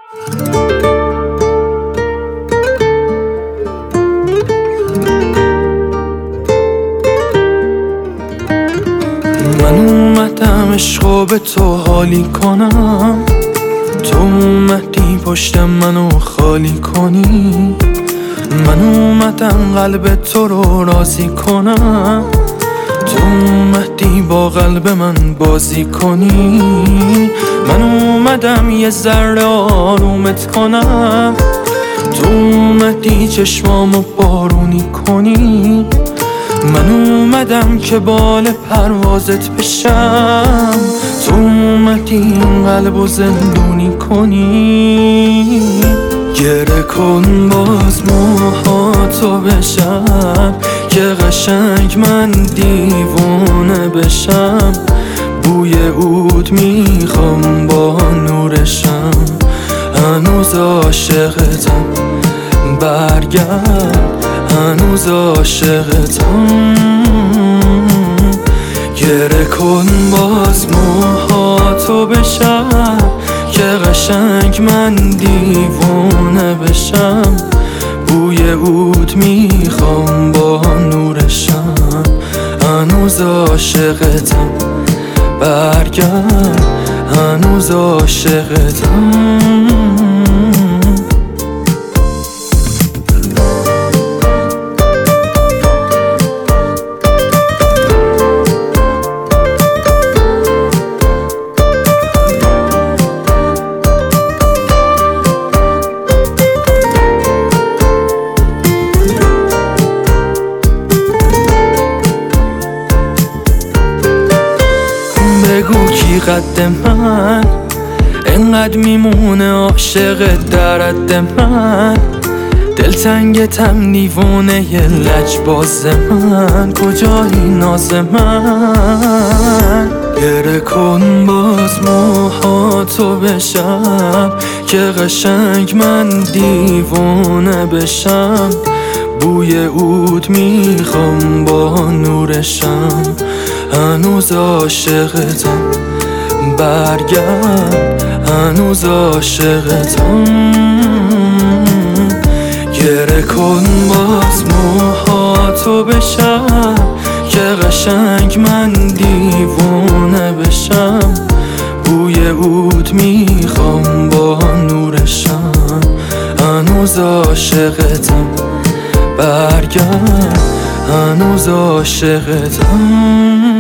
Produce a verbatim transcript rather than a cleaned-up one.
من اومدم عشقو به تو حالی کنم، تو اومدی پشتم منو خالی کنی. من اومدم قلب تو رو راضی کنم، تو اومدی با قلب من بازی کنی. من اومدم یه ذره آرومت کنم، تو اومدی چشمامو بارونی کنی. من اومدم که بال پروازت بشم، تو اومدی این قلبو زندونی کنی. گره کن باز موهاتو بشم که قشنگ من دیوونه بشم. بوی عود میخوام با نورشم، هنوز عاشقتم برگرد، هنوز عاشقتم. گره کن باز موهاتو بشم که قشنگ من دیوونه بشم. بوی عود میخوام با نورشم، هنوز عاشقتم برگرد، هنوز عاشقتم. بگو کی قد من انقدر میمونه عاشق در حد من. دلتنگتم دیوونه ی لجباز من، کجایی ناز من. گره کن باز موهاتو بشم که قشنگ من دیوونه بشم. بوی عود میخوام با نورشم، هنوز عاشقتم برگرد، هنوز عاشقتم. گره کن باز موهاتو بشم که قشنگ من دیوونه بشم. بوی عود میخوام با نورشم، هنوز عاشقتم برگرد، هنوز عاشقتم.